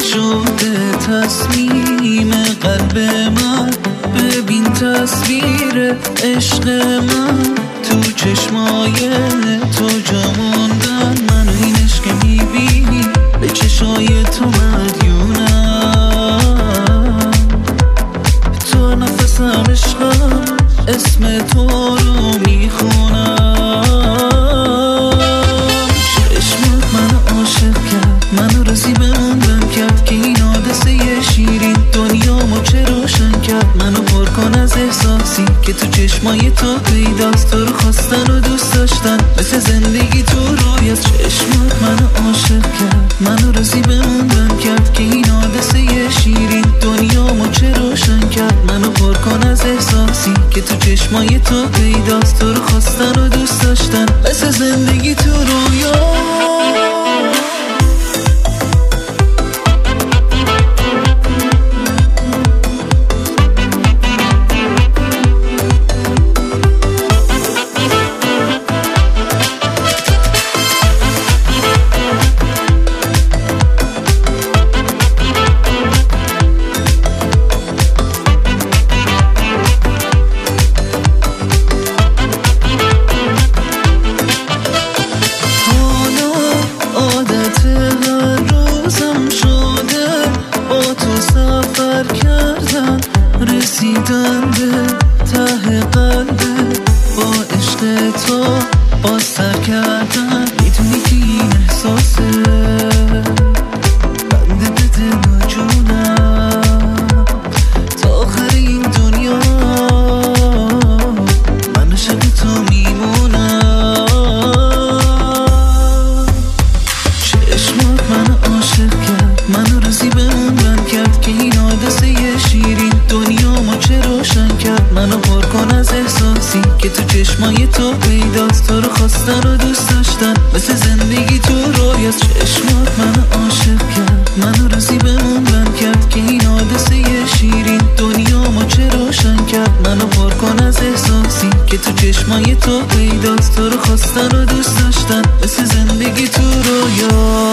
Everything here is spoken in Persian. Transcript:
شده تصمیم قلب من. ببین تصویر عشق من تو چشمای تو جا موندن. منو این عشق میبینی به چشای تو مدیونم. تو نفسم عشقم اسم تو رو میخونم. چشمت منو عاشق کرد، منو راضی بموندم کرد که این حادثه شیرین دنیامو چه روشن کرد. منو پر کن از احساسی که تو چشمای تو پیداست. تو رو خواستن و دوست داشتن مثل زندگی تو رویاست. چشمت منو عاشق کرد، منو راضی بموندم کرد که این حادثه شیرین دنیامو چه روشن کرد. منو پر کن از احساسی که تو چشمای تو پیداست. تو رو خواستن و دوست داشتن مثل زندگی تو رویاست. رسیدن به ته قلبه با عشق تو باز سر کردن. میدونی که این احساسه بنده به دل و جونم تا آخر این دنیا. من عاشق تو میمونم. چشمات منو عاشق کرد، منو راضی بموندم کرد که این حادثه شیرین دنیامو چه روشن کرد. منو پر کن از احساسی که تو چشمای تو پیداست. تو رو خواستن و دوست داشتن مثل زندگی تو رویاست. چشمات منو عاشق کرد، منو راضی بموندم کرد که این حادثه شیرین دنیامو چه روشن کرد. منو پر کن از احساسی که تو چشمای تو پیداست. تو رو خواستن و دوست داشتن مثل زندگی تو رویاست.